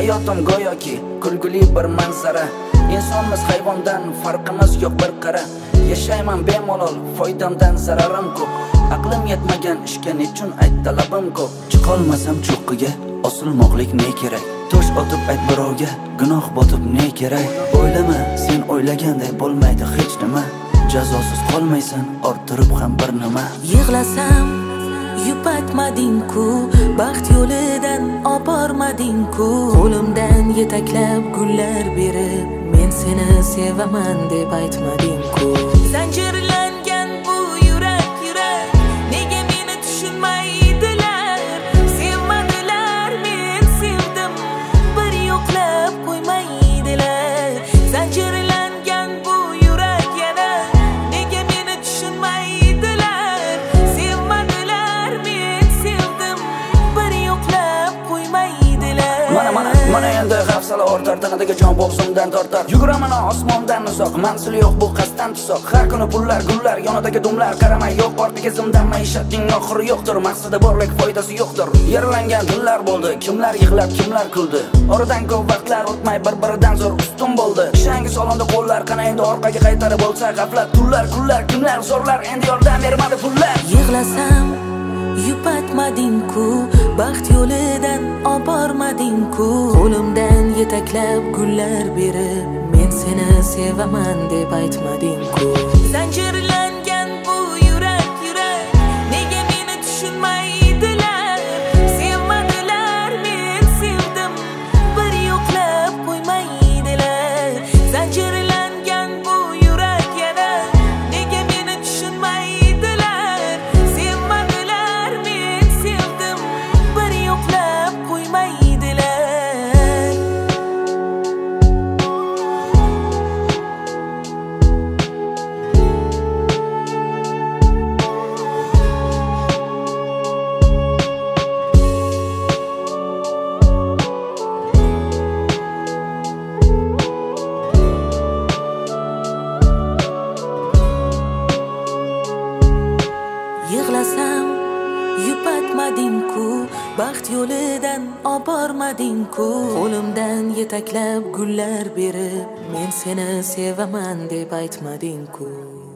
Hayotim go'yoki kulguli bir manzara. İnsanmiz hayvondan farqimiz yo'q bir qara. Yashayman bemalol, foydamdan zararim ko'p. Aqlim yetmagan ishga nechun ayt talabim ko'p. Chiqolmasam cho'qqiga, osilmoqlik ne kerak? Tosh otib ayt birovga, gunoh botib ne kerak? O'ylama, sen o'ylaganday bo'lmaydi hech nima. Jazosiz qolmaysan, orttirib ham bir nima. Yig'lasam yupatmading-ku, baxt yo'lidan obormading-ku. Qo'limdan yetaklab gullar berib, men seni sevaman deb aytmading-ku. Zanjirlangan bu yurak nega meni tushunmaydilar? Sevmadilar, men sevdim, bir yo'qlab qo'ymaydilar. Zanjirlangan bu yurak yana nega meni tushunmaydilar? Sevmadilar, men sevdim, bir yo'qlab qo'ymaydilar. Mana endi hafsala ortar, tanadagi jon bo'g'zimdan tortar. Yuguraman osmondan uzoq, manzil yo'q bu qasddan tuzoq. Har kuni pullar, gullar, yonidagi dumlar qaramay yo'q, ortiga zimdan maishatning oxiri yo'qdir. Maqsadi borlik, foydasi yo'qdir. Yaralangan dillar bo'ldi, kimlar yig'lab, kimlar kuldi. Oradan ko'p vaqtlar o'tmay bir-biridan zo'r ustun bo'ldi. Ishangi solonda qo'llar, qana endi orqaga qaytarib bo'lsa g'aflat. Tunlar, kunlar, kimlar zo'rlar, endi yordam bermadi pullar. Yig'lasam yupatmading-ku, baxt yo'lidan obormading-ku. Qo'limdan yetaklab gullar berib, men seni sevaman deb aytmading-ku. Zanjirlangan bu yurak nega meni tushunmaydilar? Sevmadilar, men sevdim, bir yo'qlab qo'ymaydilar. Zanjirlangan bu yurak yana nega meni tushunmaydilar? Sevmadilar, men sevdim, bir yo'qlab qo'ymaydilar. Yig'lasam yupatmading-ku, baxt yo'lidan obormading-ku. Qo'limdan yetaklab gullar berib, men seni sevaman deb aytmading-ku.